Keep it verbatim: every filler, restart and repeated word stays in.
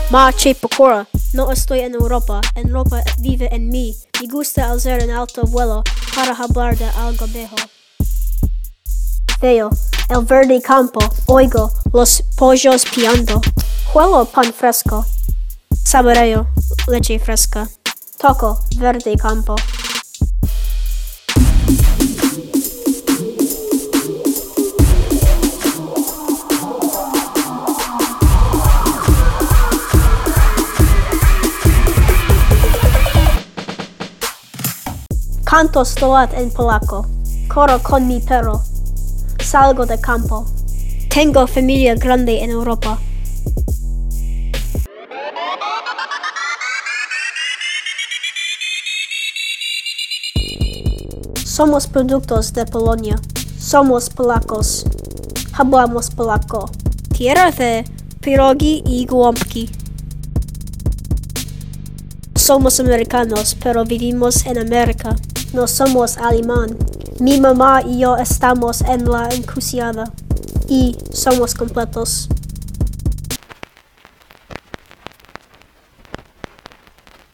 Ma che pokora, no estoy en Europa, Europa vive en mí. Me gusta alzar en alto vuelo para hablar de algo viejo. Veo el verde campo, oigo los pollos piando. Huelo pan fresco, saboreo leche fresca. Toco verde campo. Canto stoat en polaco, corro con mi perro, salgo de campo. Tengo familia grande en Europa. Somos productos de Polonia, somos polacos, hablamos polaco. Tierra de pierogi y gołąbki. Somos americanos, pero vivimos en América. No somos alemán. Mi mamá y yo estamos en la encrucijada y somos completos.